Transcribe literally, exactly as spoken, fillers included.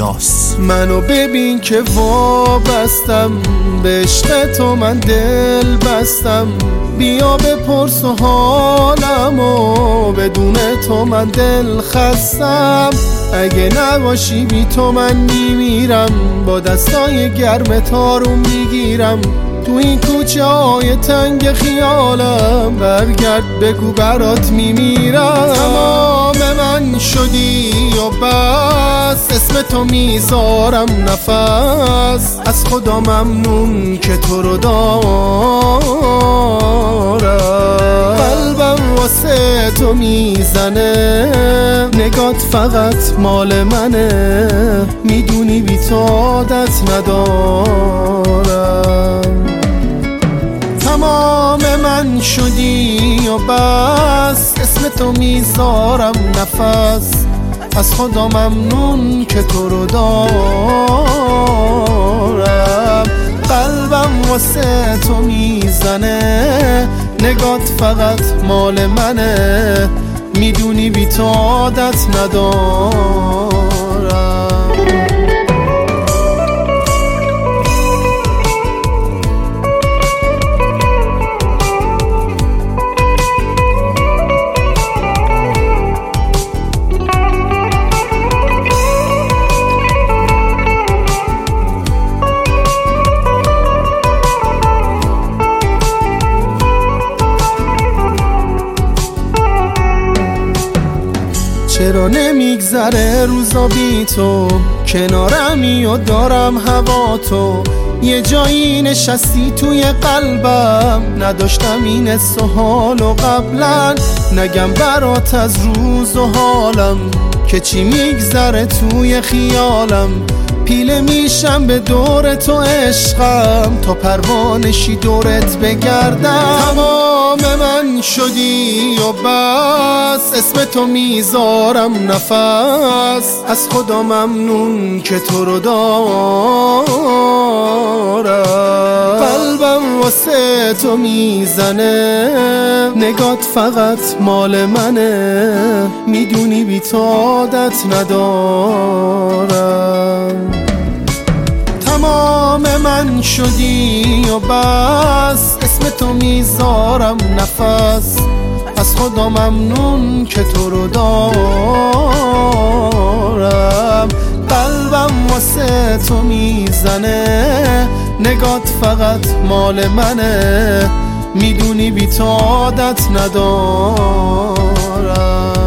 دنیاست. منو ببین که وابستم به عشق تو، من دل بستم. بیا بپرس و حالمو، بدون تو من دل خستم. اگه نباشی بی تو من میمیرم، با دستای گرم تارو میگیرم. تو این کوچه های تنگ خیالم، برگرد بگو برات میمیرم. تمام من شدی و بس، اسم تو میذارم نفس. از خدا ممنون که تو رو دارم. قلبم واسه تو میزنه، نگات فقط مال منه. میدونی بی تو عادت ندارم. تمام من شدی و بس، اسم تو میذارم نفس. از خدا ممنون که تو رو دارم. قلبم واسه تو میزنه، نگات فقط مال منه. میدونی بی تو عادت ندارم. چرا نمیگذره روزا بی تو، کنارمی و دارم هوا تو. یه جایی نشستی توی قلبم، نداشتم این حس و حالو قبلا. نگم برات از روز و حالم، که چی میگذره توی خیالم. پیله میشم به دور تو عشقم، تا پروانشی دورت بگردم. تمام من شدی و بس، اسم تو میذارم نفس. از خدا ممنون که تو رو دارم. قلبم واسه تو میزنه، نگات فقط مال منه. میدونی بی تو عادت ندارم. تمام من شدی و بس، اسم تو میذارم نفس. از خدا ممنون که تو رو دارم. قلبم واسه تو میزنه، نگات فقط مال منه. میدونی بی تو عادت ندارم.